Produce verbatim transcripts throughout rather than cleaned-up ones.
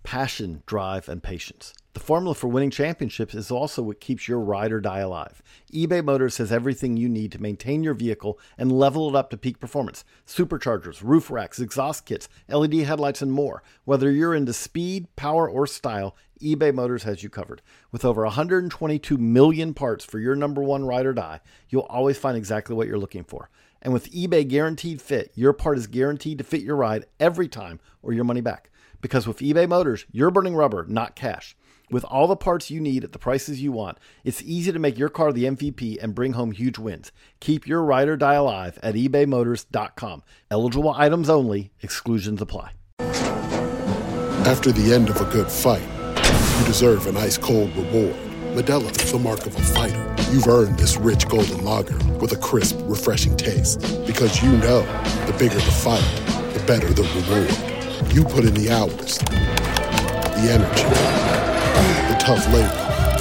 passion, drive, and patience. The formula for winning championships is also what keeps your ride or die alive. eBay Motors has everything you need to maintain your vehicle and level it up to peak performance. Superchargers, roof racks, exhaust kits, L E D headlights, and more. Whether you're into speed, power, or style, eBay Motors has you covered. With over one hundred twenty-two million parts for your number one ride or die, you'll always find exactly what you're looking for. And with eBay Guaranteed Fit, your part is guaranteed to fit your ride every time or your money back. Because with eBay Motors, you're burning rubber, not cash. With all the parts you need at the prices you want, it's easy to make your car the M V P and bring home huge wins. Keep your ride or die alive at ebay motors dot com. Eligible items only. Exclusions apply. After the end of a good fight, you deserve an ice-cold reward. Modelo is the mark of a fighter. You've earned this rich golden lager with a crisp, refreshing taste. Because you know, the bigger the fight, the better the reward. You put in the hours, the energy, the tough labor.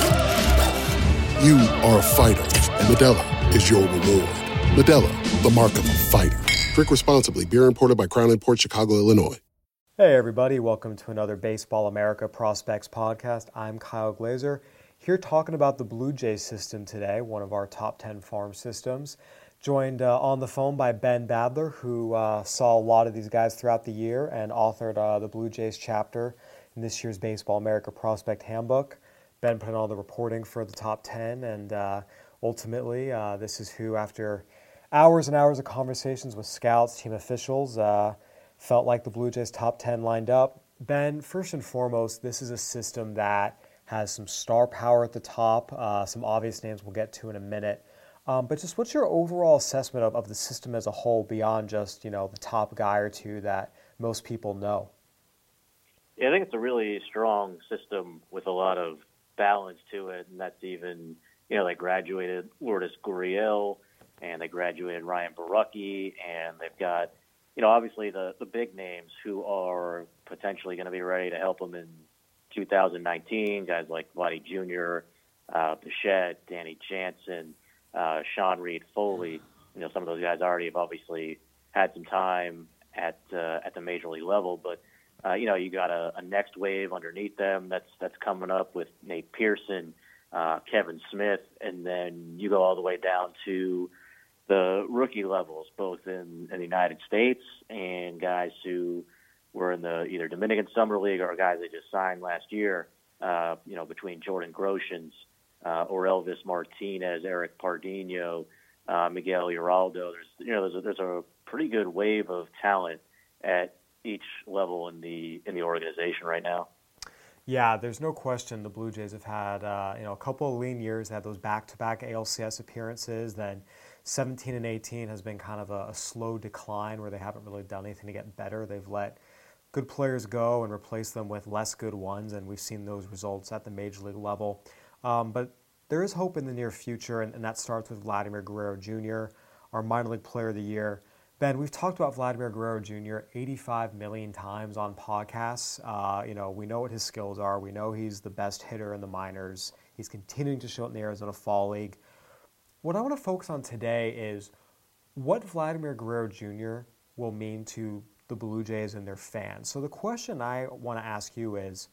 You are a fighter, and Modelo is your reward. Modelo, the mark of a fighter. Drink responsibly. Beer imported by Crown Imports, Chicago, Illinois. Hey everybody, welcome to another Baseball America Prospects podcast. I'm Kyle Glazer, here talking about the Blue Jays system today, one of our top ten farm systems. Joined uh, on the phone by Ben Badler, who uh, saw a lot of these guys throughout the year and authored uh, the Blue Jays chapter in this year's Baseball America Prospect Handbook. Ben put in all the reporting for the top ten, and uh, ultimately, uh, this is who, after hours and hours of conversations with scouts, team officials, uh, felt like the Blue Jays top ten lined up. Ben, first and foremost, this is a system that has some star power at the top, uh, some obvious names we'll get to in a minute. Um, but just what's your overall assessment of, of the system as a whole beyond just, you know, the top guy or two that most people know? Yeah, I think it's a really strong system with a lot of balance to it, and that's even, you know, they graduated Lourdes Gurriel, and they graduated Ryan Borucki, and they've got, you know, obviously the, the big names who are potentially going to be ready to help them in two thousand nineteen, guys like Vladdy Junior, uh, Bichette, Danny Jansen, uh, Sean Reed Foley. You know, some of those guys already have obviously had some time at uh, at the major league level, but uh, you know, you got a, a next wave underneath them that's that's coming up with Nate Pearson, uh, Kevin Smith, and then you go all the way down to the rookie levels, both in, in the United States and guys who were in the either Dominican Summer League or guys they just signed last year, uh, you know, between Jordan Groshans, uh, Orelvis Martinez, Eric Pardinho, uh, Miguel Uraldo. There's, you know, there's a, there's a pretty good wave of talent at each level in the in the organization right now. Yeah, there's no question the Blue Jays have had, uh, you know, a couple of lean years, had those back-to-back A L C S appearances, then seventeen and eighteen has been kind of a, a slow decline where they haven't really done anything to get better. They've let good players go and replace them with less good ones, and we've seen those results at the major league level. Um, but there is hope in the near future, and, and that starts with Vladimir Guerrero Junior, our minor league player of the year. Ben, we've talked about Vladimir Guerrero Junior eighty-five million times on podcasts. Uh, you know, we know what his skills are. We know he's the best hitter in the minors. He's continuing to show it in the Arizona Fall League. What I want to focus on today is what Vladimir Guerrero Junior will mean to the Blue Jays and their fans. So the question I want to ask you is,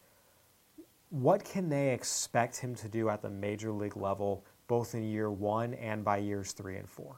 what can they expect him to do at the major league level, both in year one and by years three and four?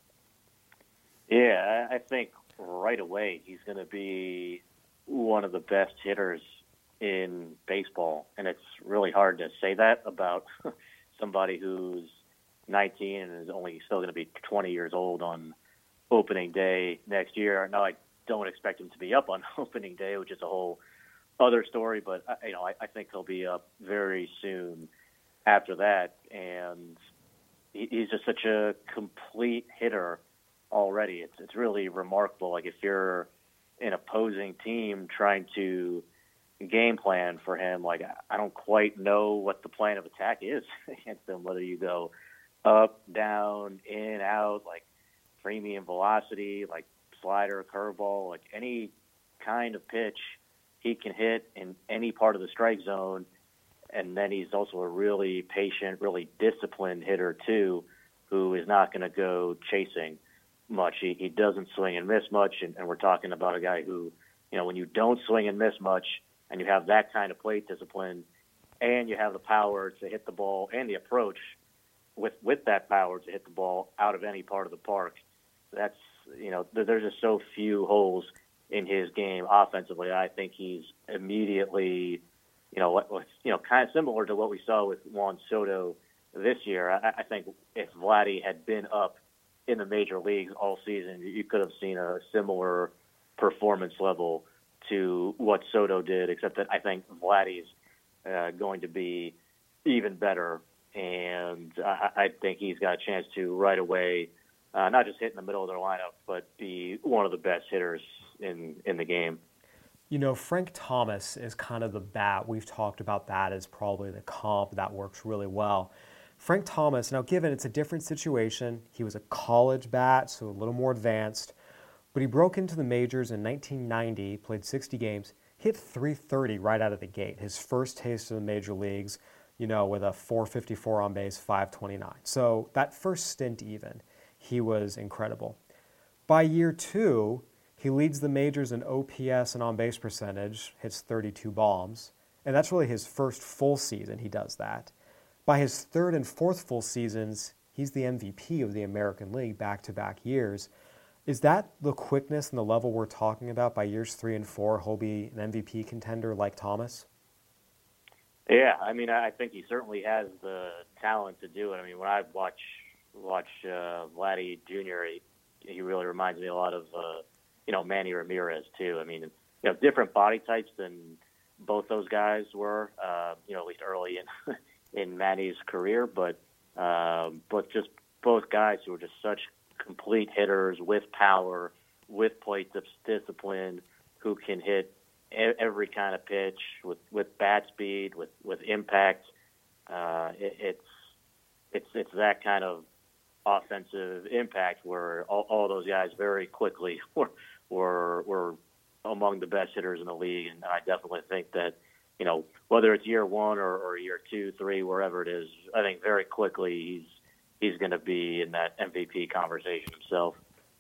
Yeah, I think right away he's going to be one of the best hitters in baseball. And it's really hard to say that about somebody who's nineteen and is only still going to be twenty years old on opening day next year. Now, I don't expect him to be up on opening day, which is a whole other story, but you know, I, I think he'll be up very soon after that. And he, he's just such a complete hitter already. It's it's really remarkable. Like, if you're an opposing team trying to game plan for him, like, I don't quite know what the plan of attack is against him, whether you go up, down, in, out, like premium velocity, like slider, curveball, like any kind of pitch he can hit in any part of the strike zone. And then he's also a really patient, really disciplined hitter too, who is not going to go chasing much. He, he doesn't swing and miss much, and, and we're talking about a guy who, you know, when you don't swing and miss much, and you have that kind of plate discipline, and you have the power to hit the ball and the approach with with that power to hit the ball out of any part of the park, that's, you know, there's just so few holes in his game offensively. I think he's immediately, you know, what, you know, kind of similar to what we saw with Juan Soto this year. I, I think if Vladdy had been up in the major leagues all season, you could have seen a similar performance level to what Soto did, except that I think Vladdy's uh, going to be even better, and I, I think he's got a chance to right away uh, not just hit in the middle of their lineup, but be one of the best hitters in, in the game. You know, Frank Thomas is kind of the bat. We've talked about that as probably the comp that works really well. Frank Thomas, now given it's a different situation, he was a college bat, so a little more advanced, but he broke into the majors in nineteen ninety, played sixty games, hit three thirty right out of the gate. His first taste of the major leagues, you know, with a four fifty-four on base, five twenty-nine. So that first stint even, he was incredible. By year two, he leads the majors in O P S and on-base percentage, hits thirty-two bombs, and that's really his first full season he does that. By his third and fourth full seasons, he's the M V P of the American League back-to-back years. Is that the quickness and the level we're talking about? By years three and four, he'll be an M V P contender like Thomas? Yeah, I mean, I think he certainly has the talent to do it. I mean, when I watch watch uh, Vladdy Junior, he, he really reminds me a lot of, uh, you know, Manny Ramirez, too. I mean, you know, different body types than both those guys were, uh, you know, at least early in in Manny's career, but um, but just both guys who were just such complete hitters with power, with plate discipline, who can hit every kind of pitch with, with bat speed, with, with impact. Uh, it, it's it's it's that kind of offensive impact where all, all those guys very quickly were, were were among the best hitters in the league, and I definitely think that, you know, whether it's year one or, or year two, three, wherever it is, I think very quickly he's he's going to be in that M V P conversation himself.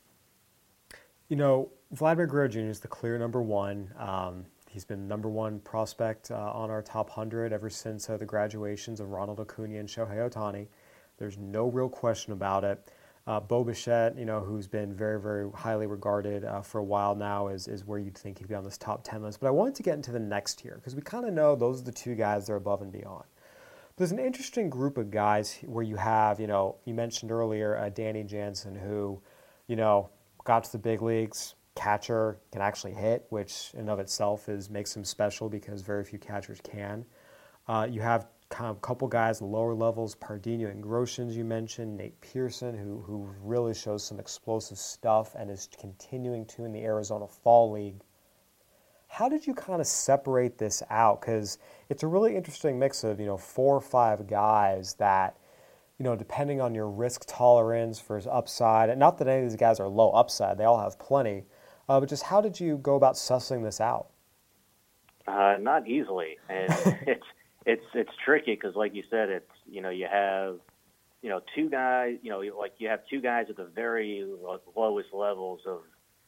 You know, Vladimir Guerrero Junior is the clear number one. Um, he's been number one prospect uh, on our top one hundred ever since uh, the graduations of Ronald Acuna and Shohei Ohtani. There's no real question about it. Uh, Bo Bichette, you know, who's been very, very highly regarded uh, for a while now, is, is where you'd think he'd be on this top ten list. But I wanted to get into the next tier because we kind of know those are the two guys that are above and beyond. But there's an interesting group of guys where you have, you know, you mentioned earlier uh, Danny Jansen, who, you know, got to the big leagues, catcher, can actually hit, which in and of itself is makes him special because very few catchers can. Uh, you have kind of a couple guys at lower levels, Pardinho and Groshans you mentioned, Nate Pearson, who who really shows some explosive stuff and is continuing to in the Arizona Fall League. How did you kind of separate this out? Because it's a really interesting mix of, you know, four or five guys that, you know, depending on your risk tolerance for his upside, and not that any of these guys are low upside, they all have plenty, uh, but just how did you go about sussing this out? Uh, not easily, and it's it's it's tricky because, like you said, it's, you know, you have, you know, two guys, you know, like you have two guys at the very lowest levels of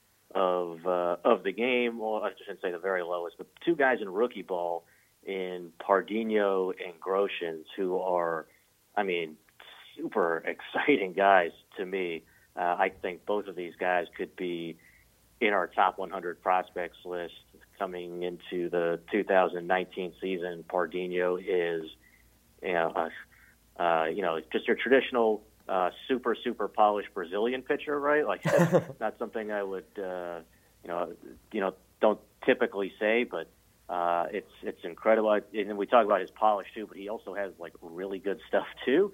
of uh, of the game. Well, I shouldn't say the very lowest, but two guys in rookie ball in Pardinho and Groshans, who are, I mean, super exciting guys to me. Uh, I think both of these guys could be in our top one hundred prospects list coming into the two thousand nineteen season. Pardinho is, you know, uh, uh, you know, just your traditional uh, super, super polished Brazilian pitcher, right? Like, not something I would, uh, you know, you know, don't typically say, but uh, it's it's incredible. And we talk about his polish too, but he also has like really good stuff too.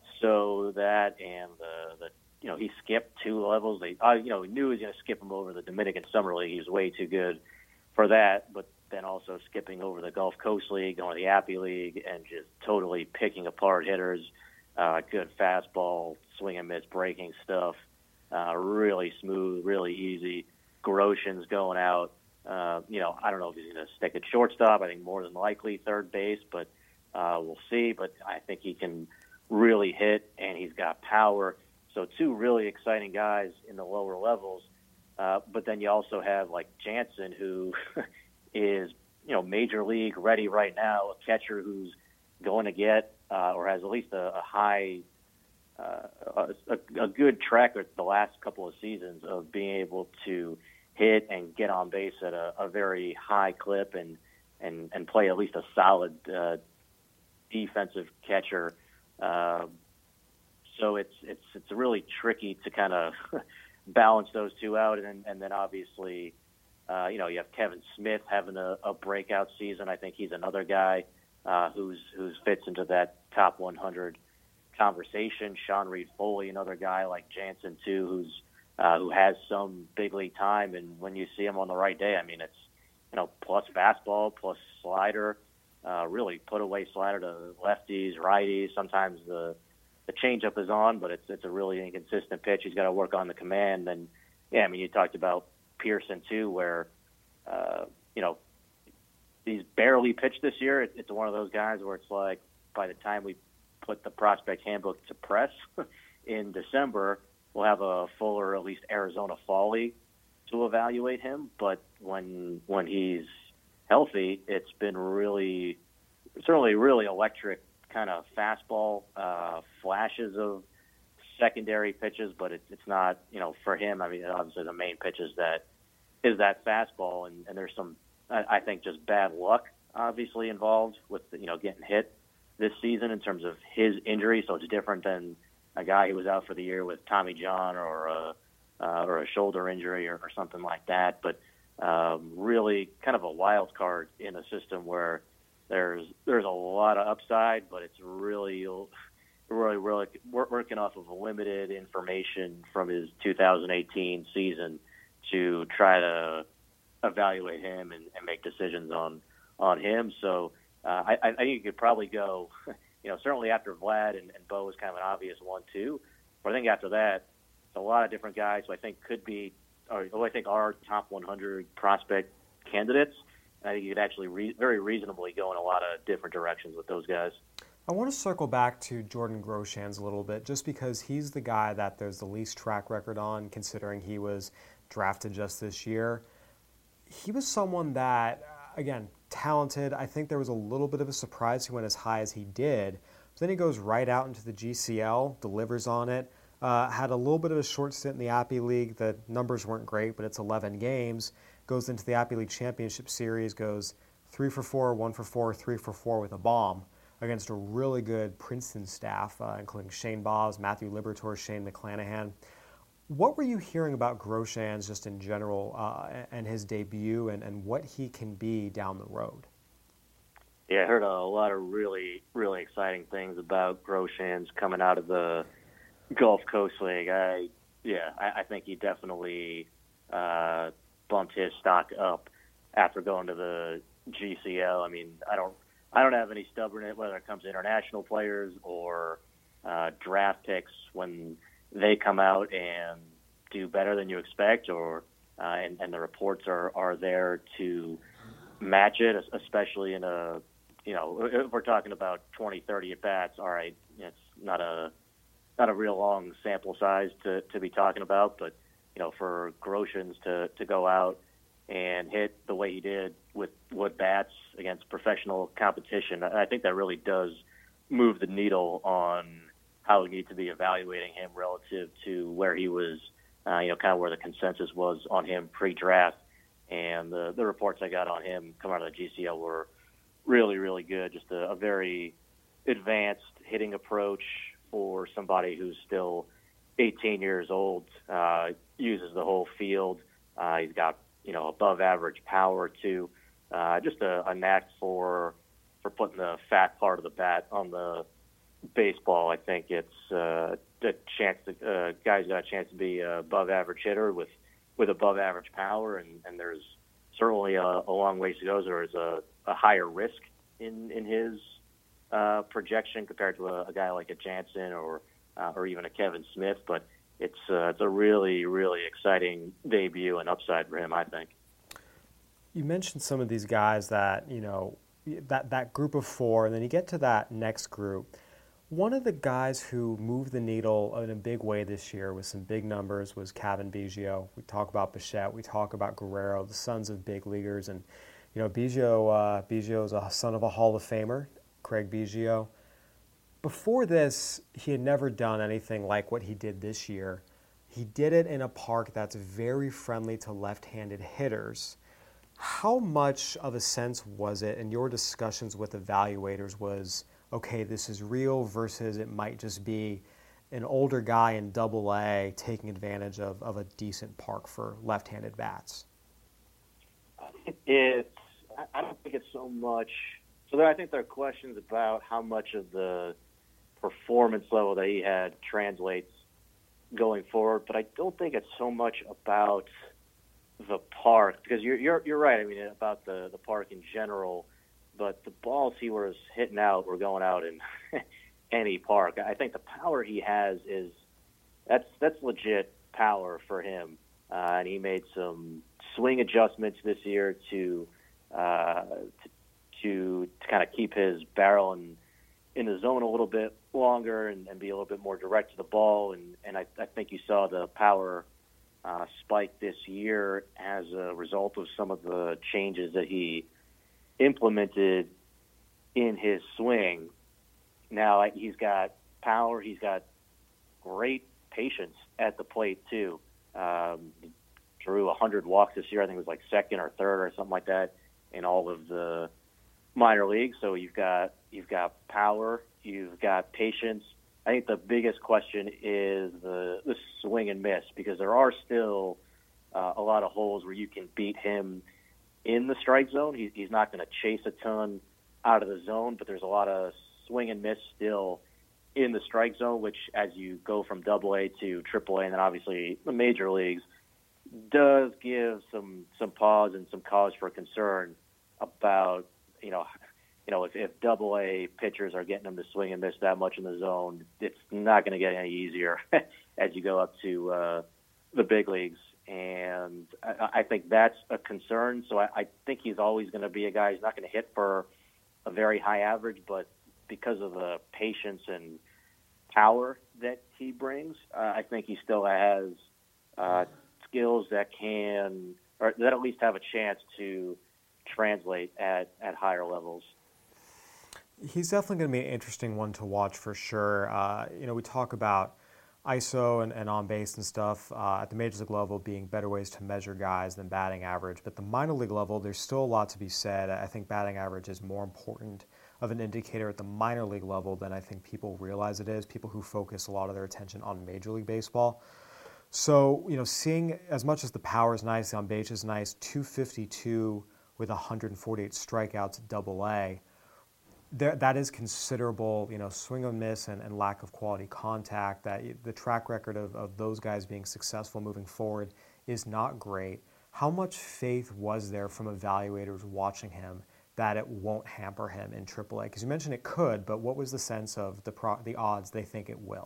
So that and the, the you know, he skipped two levels. They, uh, you know, knew he was going to skip him over the Dominican Summer League. He was way too good for that, but then also skipping over the Gulf Coast League, going to the Appy League, and just totally picking apart hitters. Uh, good fastball, swing and miss, breaking stuff. Uh, really smooth, really easy. Groshans going out. Uh, you know, I don't know if he's going to stick at shortstop. I think more than likely third base, but uh, we'll see. But I think he can really hit, and he's got power. So two really exciting guys in the lower levels. Uh, but then you also have like Jansen, who is, you know, major league ready right now, a catcher who's going to get uh, or has at least a, a high, uh, a, a good track record the last couple of seasons of being able to hit and get on base at a, a very high clip and, and, and play at least a solid uh, defensive catcher. Uh, so it's it's it's really tricky to kind of balance those two out, and and then obviously, uh, you know, you have Kevin Smith having a, a breakout season. I think he's another guy uh, who's who's fits into that top one hundred conversation. Sean Reed Foley, another guy like Jansen too, who's uh, who has some big league time, and when you see him on the right day, I mean, it's you know plus fastball, plus slider, uh, really put away slider to lefties, righties. Sometimes the the changeup is on, but it's it's a really inconsistent pitch. He's got to work on the command. And yeah, I mean, you talked about Pearson too, where uh, you know he's barely pitched this year. It, it's one of those guys where it's like by the time we put the prospect handbook to press in December, we'll have a full or at least Arizona Fall League to evaluate him. But when when he's healthy, it's been really, certainly really electric kind of fastball, uh, flashes of secondary pitches, but it, it's not, you know, for him, I mean, obviously the main pitch is that, is that fastball, and, and there's some, I, I think, just bad luck, obviously, involved with, you know, getting hit this season in terms of his injury, so it's different than a guy who was out for the year with Tommy John or a, uh, or a shoulder injury or, or something like that, but um, really kind of a wild card in a system where there's there's a lot of upside, but it's really, really, really working off of limited information from his two thousand eighteen season to try to evaluate him and, and make decisions on on him. So uh, I, I think you could probably go, you know, certainly after Vlad and, and Bo is kind of an obvious one too. But I think after that, it's a lot of different guys who I think could be, or who I think are top one hundred prospect candidates. I think you could actually re- very reasonably go in a lot of different directions with those guys. I want to circle back to Jordan Groshans a little bit, just because he's the guy that there's the least track record on, considering he was drafted just this year. He was someone that, again, talented. I think there was a little bit of a surprise he went as high as he did. But then he goes right out into the G C L, delivers on it, uh, had a little bit of a short stint in the Appy League. The numbers weren't great, but it's eleven games. Goes into the Appy League Championship Series, goes three for four, one for four, three for four with a bomb against a really good Princeton staff, uh, including Shane Bobs, Matthew Liberatore, Shane McClanahan. What were you hearing about Groshans just in general uh, and his debut and, and what he can be down the road? Yeah, I heard a lot of really, really exciting things about Groshans coming out of the Gulf Coast League. I, yeah, I, I think he definitely uh, bumped his stock up after going to the G C L. I mean, I don't, I don't have any stubbornness whether it comes to international players or uh, draft picks when they come out and do better than you expect, or uh, and, and the reports are, are there to match it, especially in a, you know, if we're talking about twenty, thirty at bats, all right, it's not a not a real long sample size to, to be talking about, but you know, for Groshans to, to go out and hit the way he did with wood bats against professional competition, I think that really does move the needle on how we need to be evaluating him relative to where he was, uh, you know, kind of where the consensus was on him pre-draft. And the, the reports I got on him coming out of the G C L were really, really good. Just a, a very advanced hitting approach for somebody who's still eighteen years old, uh, uses the whole field. Uh, he's got, you know, above average power too. Uh, just a, a knack for for putting the fat part of the bat on the baseball. I think it's uh, a chance. To, uh, guys got a chance to be a above average hitter with with above average power, and, and there's certainly a, a long ways to go. There's a, a higher risk in in his uh, projection compared to a, a guy like a Jansen or uh, or even a Kevin Smith, but it's uh, it's a really, really exciting debut and upside for him, I think. You mentioned some of these guys that, you know, that, that group of four, and then you get to that next group. One of the guys who moved the needle in a big way this year with some big numbers was Cavan Biggio. We talk about Bichette, we talk about Guerrero, the sons of big leaguers, and You know, Biggio, uh, Biggio is a son of a Hall of Famer, Craig Biggio. Before this, he had never done anything like what he did this year. He did it in a park that's very friendly to left-handed hitters. How much of a sense was it in your discussions with evaluators was, okay, this is real versus it might just be an older guy in double A taking advantage of, of a decent park for left-handed bats? It's, I don't think it's so much. So there, I think there are questions about how much of the performance level that he had translates going forward, but I don't think it's so much about the park, because you're you're you're right. I mean, about the the park in general, but the balls he was hitting out were going out in any park. I think the power he has is that's that's legit power for him, uh, and he made some swing adjustments this year to uh, to, to to kind of keep his barrel in in the zone a little bit longer and, and be a little bit more direct to the ball, and and I, I think you saw the power Uh, spike this year as a result of some of the changes that he implemented in his swing. Now he's got power, he's got great patience at the plate too. Um, he drew one hundred walks this year. I think it was like second or third or something like that in all of the minor leagues. So you've got you've got power, you've got patience. I think the biggest question is the, the swing and miss, because there are still uh, a lot of holes where you can beat him in the strike zone. He, he's not going to chase a ton out of the zone, but there's a lot of swing and miss still in the strike zone, which as you go from double A to triple A and then obviously the major leagues, does give some, some pause and some cause for concern about, you know, You know, if, if double A pitchers are getting them to swing and miss that much in the zone, it's not going to get any easier as you go up to uh, the big leagues. And I, I think that's a concern. So I, I think he's always going to be a guy who's not going to hit for a very high average, but because of the patience and power that he brings, uh, I think he still has uh, skills that can, or that at least have a chance to translate at, at higher levels. He's definitely going to be an interesting one to watch for sure. Uh, you know, we talk about I S O and, and on base and stuff uh, at the major league level being better ways to measure guys than batting average. But the minor league level, there's still a lot to be said. I think batting average is more important of an indicator at the minor league level than I think people realize it is, people who focus a lot of their attention on Major League Baseball. So, you know, seeing as much as the power is nice, the on base is nice, two fifty-two with one hundred forty-eight strikeouts at double A. There, that is considerable, you know, swing and miss and, and lack of quality contact. That the track record of, of those guys being successful moving forward is not great. How much faith was there from evaluators watching him that it won't hamper him in triple A? Because you mentioned it could, but what was the sense of the pro, the odds they think it will?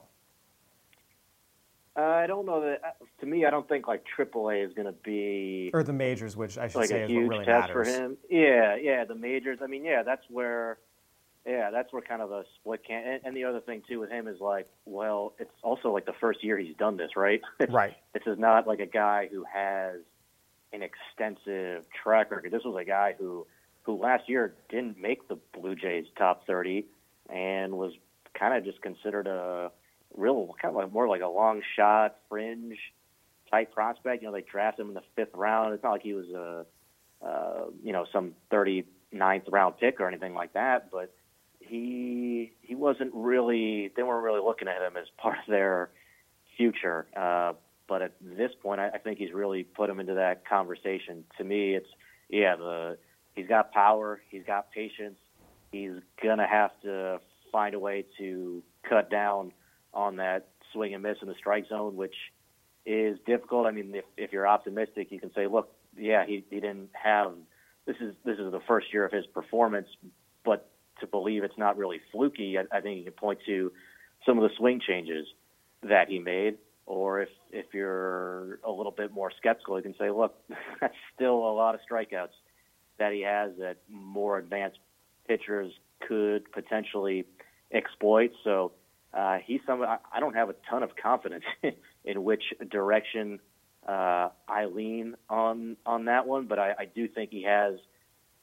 Uh, I don't know that. To me, I don't think like triple A is going to be or the majors, which I should like say a is huge what really test matters for him. Yeah, yeah, the majors. I mean, yeah, that's where. Yeah, that's where kind of a split can. And, and the other thing too with him is like, well, it's also like the first year he's done this, right? Right. This is not like a guy who has an extensive track record. This was a guy who, who last year didn't make the Blue Jays top thirty and was kind of just considered a real kind of like more like a long shot fringe type prospect. You know, they drafted him in the fifth round. It's not like he was a, uh, you know, some thirty-ninth round pick or anything like that, but he he wasn't really, they weren't really looking at him as part of their future. Uh, but at this point, I, I think he's really put him into that conversation. To me, it's, yeah, the he's got power, he's got patience, he's going to have to find a way to cut down on that swing and miss in the strike zone, which is difficult. I mean, if, if you're optimistic, you can say, look, yeah, he, he didn't have, this is, this is the first year of his performance, but to believe it's not really fluky, I, I think you can point to some of the swing changes that he made. Or if, if you're a little bit more skeptical, you can say, look, that's still a lot of strikeouts that he has that more advanced pitchers could potentially exploit. So uh, he's some. I, I don't have a ton of confidence in which direction uh, I lean on on that one, but I, I do think he has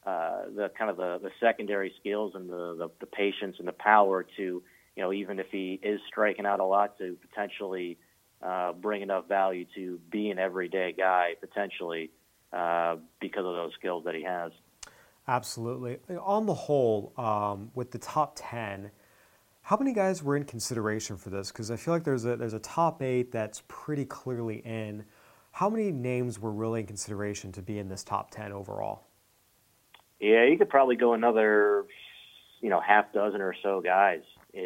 uh, the kind of the, the secondary skills and the, the, the patience and the power to, you know, even if he is striking out a lot, to potentially uh, bring enough value to be an everyday guy potentially uh, because of those skills that he has. Absolutely. On the whole, um, with the top ten, how many guys were in consideration for this? Because I feel like there's a there's a top eight that's pretty clearly in. How many names were really in consideration to be in this top ten overall? Yeah, you could probably go another, you know, half dozen or so guys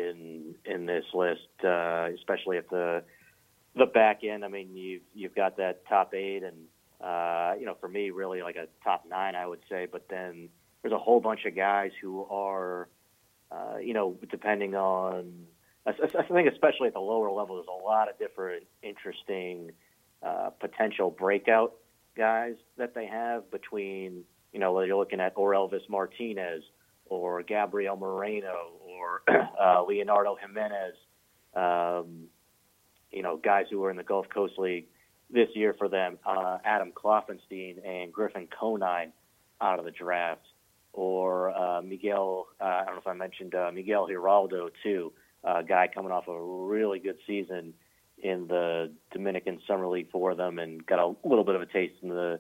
in in this list, uh, especially at the the back end. I mean, you've you've got that top eight, and uh, you know, for me, really like a top nine, I would say. But then there's a whole bunch of guys who are. Uh, you know, depending on, I, I think especially at the lower level, there's a lot of different interesting uh, potential breakout guys that they have between, you know, whether you're looking at Orelvis Martinez or Gabriel Moreno or uh, Leonardo Jimenez, um, you know, guys who were in the Gulf Coast League this year for them, uh, Adam Kloffenstein and Griffin Conine out of the draft. Or uh, Miguel, uh, I don't know if I mentioned uh, Miguel Giraldo, too, a uh, guy coming off a really good season in the Dominican Summer League for them and got a little bit of a taste in the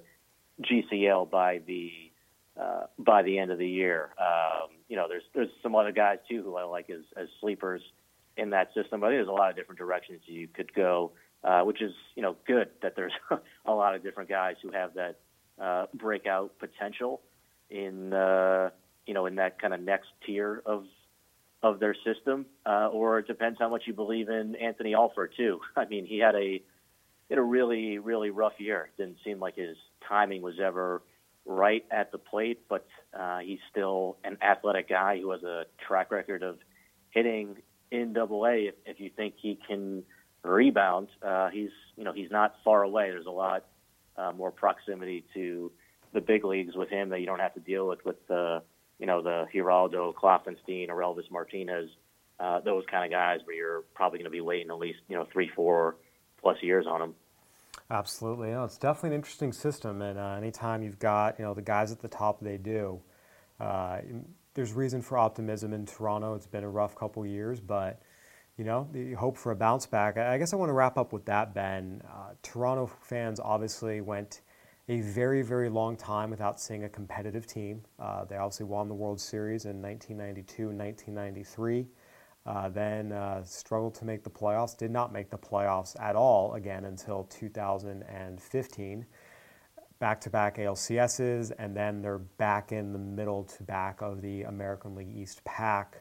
G C L by the uh, by the end of the year. Um, you know, there's there's some other guys, too, who I like as, as sleepers in that system. But I think there's a lot of different directions you could go, uh, which is, you know, good that there's a lot of different guys who have that uh, breakout potential in uh, you know in that kind of next tier of of their system, uh, or it depends how much you believe in Anthony Alford too. I mean, he had a had a really really rough year. It didn't seem like his timing was ever right at the plate, but uh, he's still an athletic guy who has a track record of hitting in Double A. If, if you think he can rebound, uh, he's you know he's not far away. There's a lot uh, more proximity to the big leagues with him that you don't have to deal with with the you know the Giraldo, Kloffenstein, or Elvis Martinez, uh, those kind of guys where you're probably going to be waiting at least you know three, four plus years on them. Absolutely, no, it's definitely an interesting system, and uh, anytime you've got you know the guys at the top, they do. Uh, there's reason for optimism in Toronto. It's been a rough couple of years, but you know the hope for a bounce back. I guess I want to wrap up with that, Ben. Uh, Toronto fans obviously went a very, very long time without seeing a competitive team. Uh, they obviously won the World Series in nineteen ninety-two and nineteen ninety-three. Uh, then uh, struggled to make the playoffs, did not make the playoffs at all again until two thousand fifteen. Back-to-back A L C S's, and then they're back in the middle to back of the American League East pack.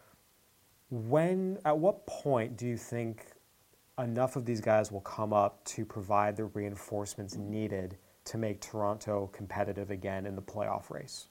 When, at what point do you think enough of these guys will come up to provide the reinforcements needed to make Toronto competitive again in the playoff race?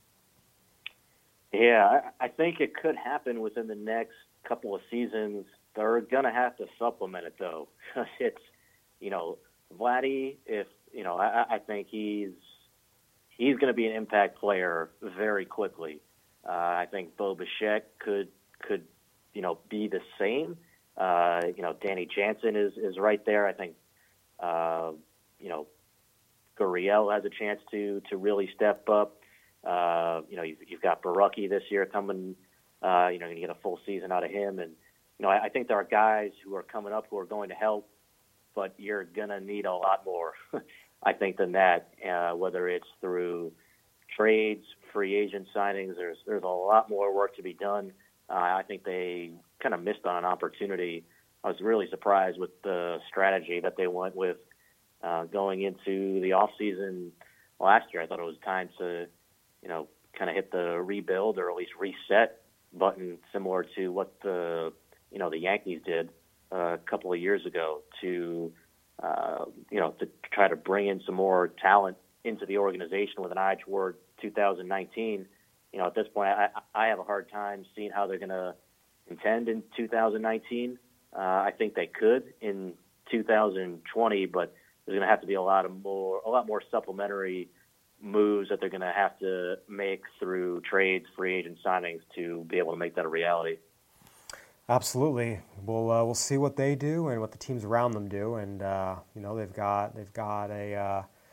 Yeah, I think it could happen within the next couple of seasons. They're going to have to supplement it, though. It's, you know, Vladdy, if, you know, I, I think he's he's going to be an impact player very quickly. Uh, I think Bo Bichette could, could, you know, be the same. Uh, you know, Danny Jansen is, is right there. I think, uh, you know, Gurriel has a chance to to really step up. Uh, you know, you've, you've got Borucki this year coming. Uh, you know, you get a full season out of him, and you know, I, I think there are guys who are coming up who are going to help, but you're gonna need a lot more, I think, than that. Uh, whether it's through trades, free agent signings, there's there's a lot more work to be done. Uh, I think they kind of missed on an opportunity. I was really surprised with the strategy that they went with. Uh, going into the off season last year, I thought it was time to, you know, kind of hit the rebuild or at least reset button, similar to what the, you know, the Yankees did uh, a couple of years ago to, uh, you know, to try to bring in some more talent into the organization with an eye toward two thousand nineteen. You know, at this point, I, I have a hard time seeing how they're going to contend in two thousand nineteen. Uh, I think they could in two thousand twenty, but there's going to have to be a lot of more, a lot more supplementary moves that they're going to have to make through trades, free agent signings to be able to make that a reality. Absolutely. We'll uh, we'll see what they do and what the teams around them do, and uh, you know they've got they've got a uh,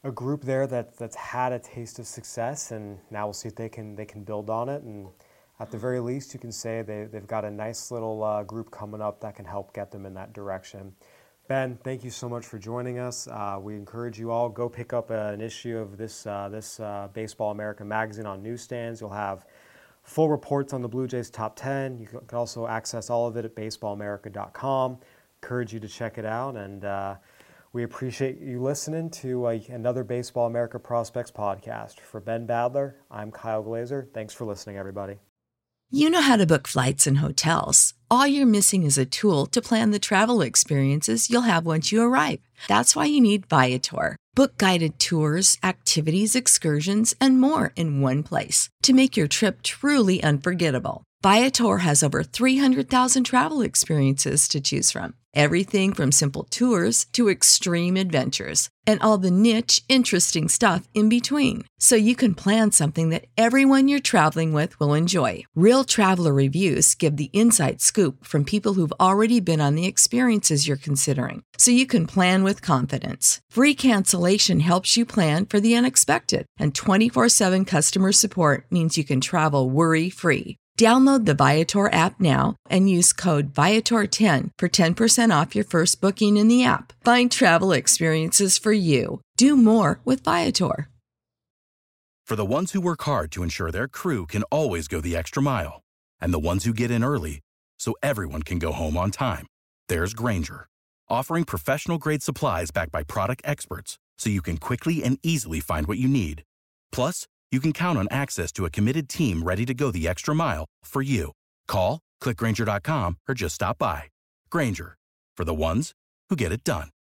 a group there that that's had a taste of success, and now we'll see if they can they can build on it. And at the very least, you can say they they've got a nice little uh, group coming up that can help get them in that direction. Ben, thank you so much for joining us. Uh, we encourage you all, go pick up an issue of this uh, this uh, Baseball America magazine on newsstands. You'll have full reports on the Blue Jays top ten. You can also access all of it at baseball america dot com. Encourage you to check it out, and uh, we appreciate you listening to uh, another Baseball America Prospects podcast. For Ben Badler, I'm Kyle Glazer. Thanks for listening, everybody. You know how to book flights and hotels. All you're missing is a tool to plan the travel experiences you'll have once you arrive. That's why you need Viator. Book guided tours, activities, excursions, and more in one place to make your trip truly unforgettable. Viator has over three hundred thousand travel experiences to choose from. Everything from simple tours to extreme adventures and all the niche, interesting stuff in between. So you can plan something that everyone you're traveling with will enjoy. Real traveler reviews give the inside scoop from people who've already been on the experiences you're considering. So you can plan with confidence. Free cancellation helps you plan for the unexpected. And twenty-four seven customer support means you can travel worry-free. Download the Viator app now and use code Viator ten for ten percent off your first booking in the app. Find travel experiences for you. Do more with Viator. For the ones who work hard to ensure their crew can always go the extra mile, and the ones who get in early so everyone can go home on time, there's Grainger, offering professional-grade supplies backed by product experts so you can quickly and easily find what you need. Plus, you can count on access to a committed team ready to go the extra mile for you. Call, click Grainger dot com, or just stop by. Grainger, for the ones who get it done.